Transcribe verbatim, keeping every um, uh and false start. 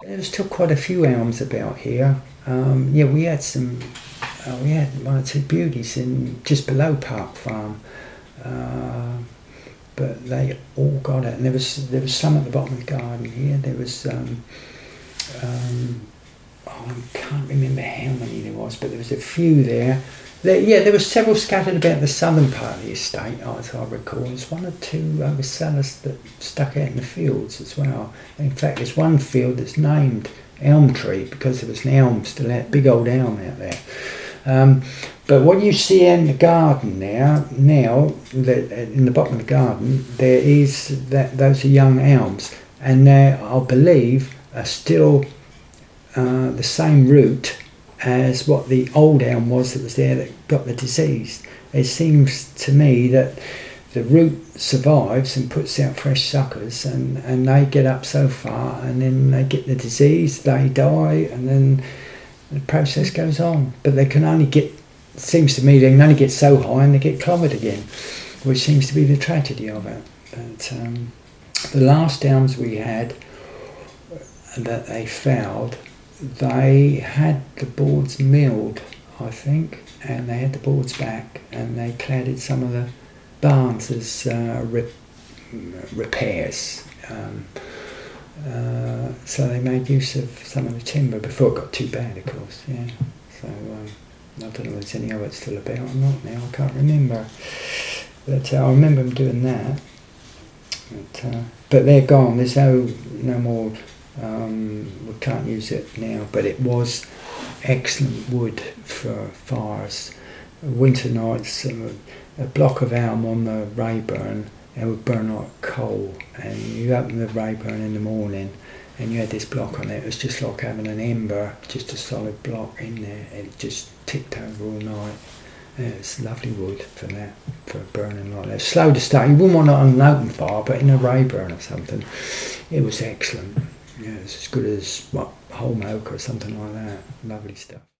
There's still quite a few elms about here. Um, yeah, we had some. Uh, we had one or two beauties in just below Park Farm, uh, but they all got it. And there was there was some at the bottom of the garden here. There was. Um, um, oh, I can't remember how many there was, but there was a few there. There, yeah, there were several scattered about the southern part of the estate, as I recall. There's one or two oversellers that stuck out in the fields as well. In fact, there's one field that's named Elm Tree because there was an elm still out, big old elm out there. Um, but what you see in the garden now, now that in the bottom of the garden, there is that those are young elms, and they, I believe, are still uh, the same root as what the old elm was that was there that got the disease. It seems to me that the root survives and puts out fresh suckers, and, and they get up so far, and then they get the disease, they die, and then the process goes on. But they can only get, seems to me, they can only get so high and they get clobbered again, which seems to be the tragedy of it. But um, the last elms we had that they felled, they had the boards milled, I think, and they had the boards back, and they cladded some of the barns as uh, rep- repairs. Um, uh, so they made use of some of the timber before it got too bad, of course. Yeah. So um, I don't know if there's any of it still about or not now. I can't remember, but uh, I remember them doing that. But, uh, but they're gone. There's no no more. Um, we can't use it now, but it was excellent wood for fires. Winter nights, um, a block of elm on the Rayburn, it would burn like coal, and you open the Rayburn in the morning and you had this block on it. It was just like having an ember, just a solid block in there. It just ticked over all night. Yeah, it's lovely wood for that, for burning like that. Slow to start. You wouldn't want it on an open fire, but in a Rayburn or something, it was excellent. Yeah, it's as good as, what, Holm Oak or something like that. Lovely stuff.